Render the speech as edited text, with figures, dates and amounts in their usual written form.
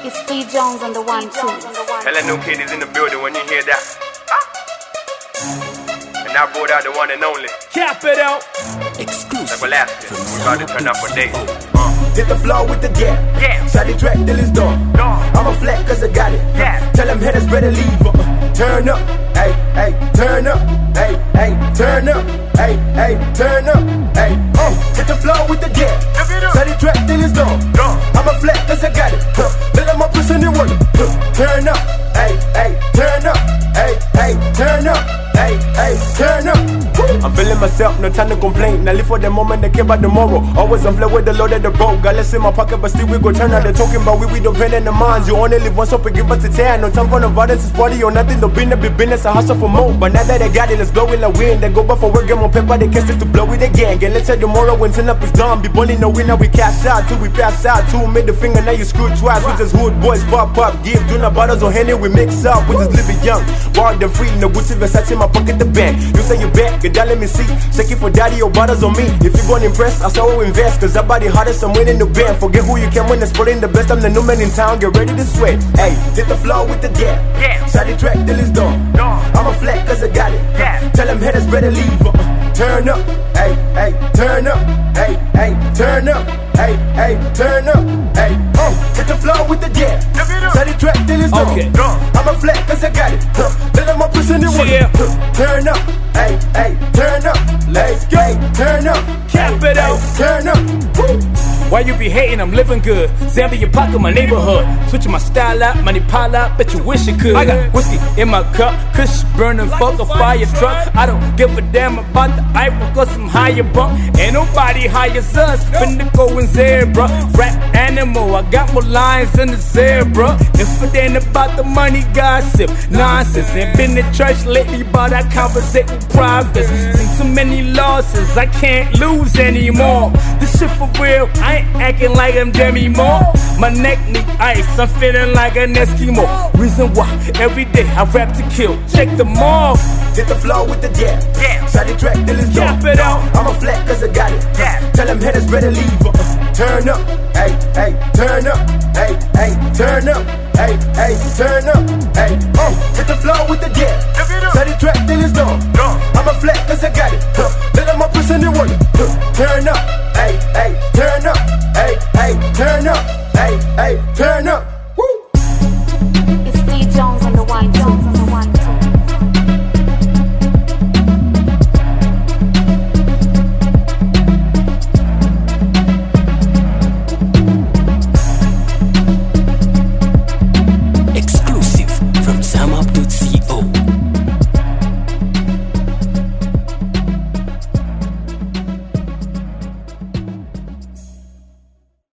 It's T Jones on the 1-2. Tell that new kid is in the building when you hear that. And I brought out the one and only. Cap it out. Exclusive. Everlasting. We about to turn up for days. Hit the floor with the gap. Yeah. Shot it track till it's done. I'm a flat cause I got it. Yeah. Tell them haters better leave. Turn up. Hey, hey, turn up. Hey, hey, turn up. Hey, hey, turn up. Hey, hit the floor with the gap. Shot it track till it's done. I'm a flat cause I got it. Let them up push in the work. Turn up. Hey, hey, turn up. Hey, hey, turn up. Hey, hey, turn up. I'm feeling myself, no time to complain. Now live for the moment, they care about tomorrow. Always on flow with the load of the boat. Got less in my pocket, but still we go turn out. They're talking about we don't pain in the minds. You only live once, so give us a 10. No time for no violence, it's party or nothing. No business, I hustle for more. But now that I got it, let's blow in the wind. They go back for work, get more paper, they can't stick to blow it again. Get let's say tomorrow when turn up is done. Be balling no winner, we cash out till we pass out. Two made the finger, now you screw twice. We just hood boys, pop, give. Do not bottles or Henny, we mix up. We just live it young. Wild and free, no Gucci, Versace in my pocket, the bank. You say you back, get down, let me see. Check it for daddy or bottles on me. If you gon' impress, I saw we invest. Cause that body hottest, I'm winning the band. Forget who you can win, it's pulling the best. I'm the new man in town, get ready to sweat. Hey, hit the floor with the gap. Shot it track till it's done. I'm a flat cause I got it. Tell them haters better leave. Turn up. Hey, hey, turn up. Hey, hey, turn up. Hey, hey, turn up. Hey, hit the floor with the gap. Shot it track till it's done. I'm a flat cause I got it. Let them up push in the work. Turn up. Hey, hey, turn up. Let's go. Turn up. Cap it out. Turn up. Why you be hating? I'm living good. Zambia, your pocket, my neighborhood. Switching my style out, money pile out. Bet you wish it could. I got whiskey in my cup, kush burning, fuck a fire truck. I don't give a damn about the Eiffel, cause I'm higher bump. Ain't nobody hires us. Finna go in zebra. Rap animal, I got more lines than the zebra. If it ain't about the money, gossip, nonsense. Ain't been in church lately, but I conversate with prophets. Seen so many losses, I can't lose anymore. This shit for real, I ain't acting like I'm Demi Moore. My neck need ice, I'm feeling like an Eskimo. Reason why, every day I rap to kill. Check them off. Hit the floor with the jab. Shot it track till it's done. Cap it out. I'm a flat cause I got it. Tell them haters better leave. Turn up. Hey, hey, turn up. Hey, hey, turn up. Hey, hey, turn up. Hey, hit the floor with the jab. Shot it track till it's done. I'm a flat cause I got it. Let them up push in the work. Turn up. Hey, hey, turn up. Hey, hey, turn up. Hey, hey, turn up.